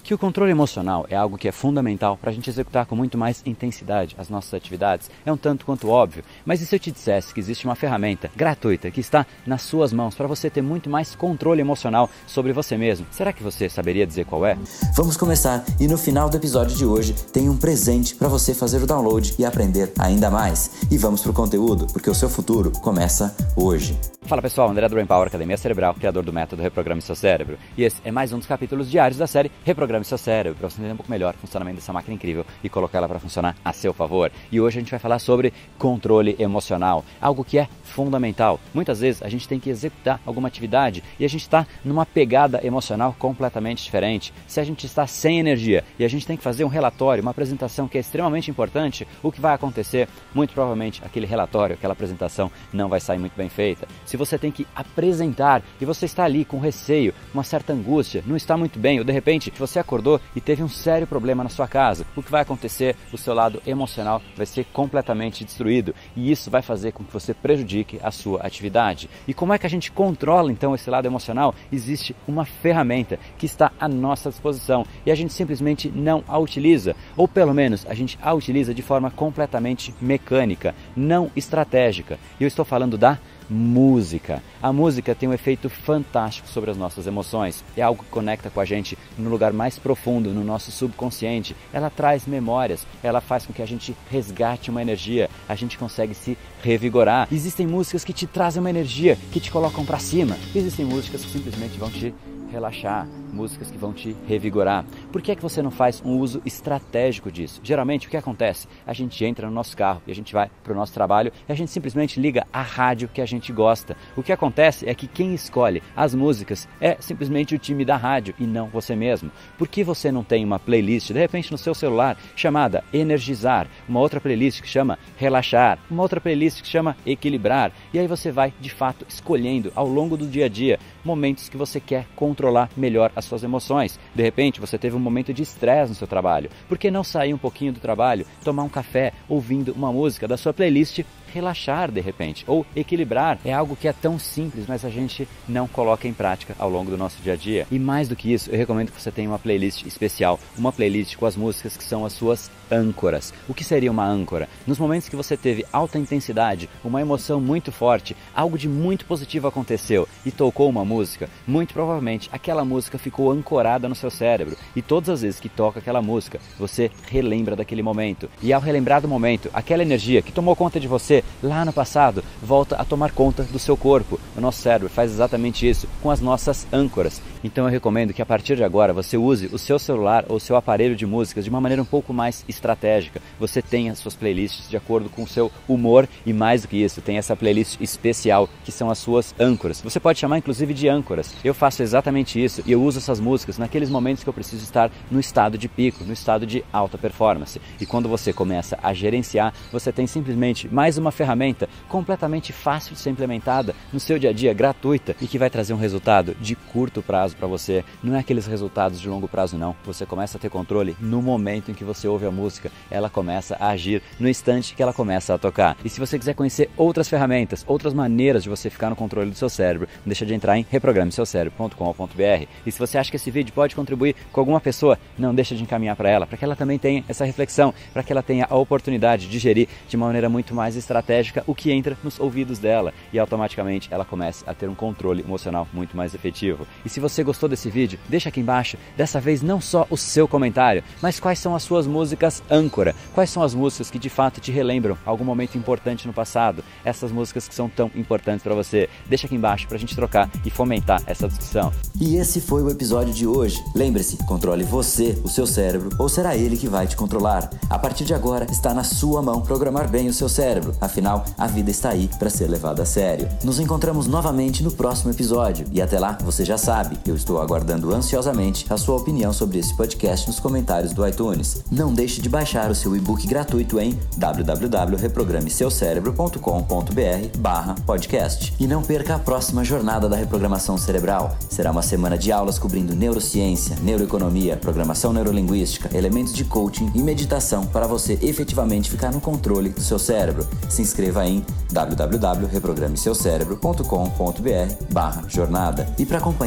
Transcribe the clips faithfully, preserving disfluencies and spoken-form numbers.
que o controle emocional é algo que é fundamental para a gente executar com muito mais intensidade as nossas atividades é um tanto quanto óbvio, mas e se eu te dissesse que existe uma ferramenta gratuita que está nas suas mãos para você ter muito mais controle emocional sobre você mesmo? Será que você saberia dizer qual é? Vamos começar e no final do episódio de hoje tem um presente para você fazer o download e aprender ainda mais. E vamos pro conteúdo, porque o seu futuro começa hoje. Fala pessoal, André do Brain Power, Academia Cerebral, criador do método Reprograme Seu Cérebro. E esse é mais um dos capítulos diários da série Reprograme Seu Cérebro, para você entender um pouco melhor o funcionamento dessa máquina incrível e colocar ela para funcionar a seu favor. E hoje a gente vai falar sobre controle emocional, algo que é fundamental. Muitas vezes a gente tem que executar alguma atividade e a gente está numa pegada emocional completamente diferente. Se a gente está sem energia e a gente tem que fazer um relatório, uma apresentação que é extremamente importante, o que vai acontecer? Muito provavelmente aquele relatório, aquela apresentação não vai sair muito bem feita. Se você tem que apresentar e você está ali com receio, uma certa angústia, não está muito bem, ou de repente você acordou e teve um sério problema na sua casa, o que vai acontecer? O seu lado emocional vai ser completamente destruído e isso vai fazer com que você prejudique a sua atividade. E como é que a gente controla então esse lado emocional? Existe uma ferramenta que está à nossa disposição e a gente simplesmente não a utiliza, ou pelo menos a gente a utiliza de forma completamente mecânica, não estratégica. E eu estou falando da música. A música tem um efeito fantástico sobre as nossas emoções. É algo que conecta com a gente no lugar mais profundo, no nosso subconsciente. Ela traz memórias, ela faz com que a gente resgate uma energia, a gente consegue se revigorar. Existem músicas que te trazem uma energia, que te colocam para cima. Existem músicas que simplesmente vão te relaxar, músicas que vão te revigorar. Por que é que você não faz um uso estratégico disso? Geralmente o que acontece? A gente entra no nosso carro e a gente vai para o nosso trabalho e a gente simplesmente liga a rádio que a gente gosta. O que acontece é que quem escolhe as músicas é simplesmente o time da rádio e não você mesmo. Por que você não tem uma playlist, de repente no seu celular, chamada Energizar, uma outra playlist que chama Relaxar, uma outra playlist que chama Equilibrar, e aí você vai de fato escolhendo ao longo do dia a dia momentos que você quer controlar melhor as suas emoções. De repente você teve um momento de estresse no seu trabalho. Por que não sair um pouquinho do trabalho, tomar um café ouvindo uma música da sua playlist, relaxar de repente, ou equilibrar? É algo que é tão simples, mas a gente não coloca em prática ao longo do nosso dia a dia. E mais do que isso, eu recomendo que você tenha uma playlist especial, uma playlist com as músicas que são as suas âncoras. O que seria uma âncora? Nos momentos que você teve alta intensidade, uma emoção muito forte, algo de muito positivo aconteceu e tocou uma música, muito provavelmente aquela música ficou ancorada no seu cérebro e todas as vezes que toca aquela música, você relembra daquele momento. E ao relembrar do momento, aquela energia que tomou conta de você lá no passado volta a tomar conta do seu corpo. O nosso cérebro faz exatamente isso com as nossas âncoras. Então eu recomendo que a partir de agora você use o seu celular ou o seu aparelho de músicas de uma maneira um pouco mais estratégica. Você tenha suas playlists de acordo com o seu humor e mais do que isso, tem essa playlist especial que são as suas âncoras. Você pode chamar inclusive de âncoras. Eu faço exatamente isso e eu uso essas músicas naqueles momentos que eu preciso estar no estado de pico, no estado de alta performance. E quando você começa a gerenciar, você tem simplesmente mais uma ferramenta completamente fácil de ser implementada no seu dia a dia, gratuita e que vai trazer um resultado de curto prazo para você. Não é aqueles resultados de longo prazo não. Você começa a ter controle no momento em que você ouve a música. Ela começa a agir no instante que ela começa a tocar. E se você quiser conhecer outras ferramentas, outras maneiras de você ficar no controle do seu cérebro, não deixa de entrar em reprograme seu cérebro ponto com ponto b r. E se você acha que esse vídeo pode contribuir com alguma pessoa, não deixa de encaminhar para ela, para que ela também tenha essa reflexão, para que ela tenha a oportunidade de gerir de uma maneira muito mais estratégica o que entra nos ouvidos dela e automaticamente ela começa a ter um controle emocional muito mais efetivo. E se você gostou desse vídeo, deixa aqui embaixo, dessa vez não só o seu comentário, mas quais são as suas músicas âncora, quais são as músicas que de fato te relembram algum momento importante no passado, essas músicas que são tão importantes para você. Deixa aqui embaixo pra gente trocar e fomentar essa discussão. E esse foi o episódio de hoje. Lembre-se, controle você, o seu cérebro, ou será ele que vai te controlar? A partir de agora, está na sua mão programar bem o seu cérebro. Afinal, a vida está aí para ser levada a sério. Nos encontramos novamente no próximo episódio. E até lá, você já sabe, eu estou aguardando ansiosamente a sua opinião sobre esse podcast nos comentários do iTunes. Não deixe de baixar o seu e-book gratuito em w w w ponto reprograme seu cérebro ponto com ponto b r barra podcast. E não perca a próxima jornada da reprogramação cerebral. Será uma semana de aulas cobrindo neurociência, neuroeconomia, programação neurolinguística, elementos de coaching e meditação para você efetivamente ficar no controle do seu cérebro. Se inscreva em w w w ponto reprograme seu cérebro ponto com ponto b r barra jornada. E para acompanhar toda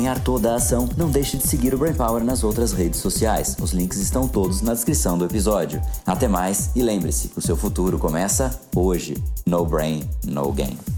da ação, não deixe de seguir o Brain Power nas outras redes sociais. Os links estão todos na descrição do episódio. Até mais e lembre-se, o seu futuro começa hoje. No brain, no game.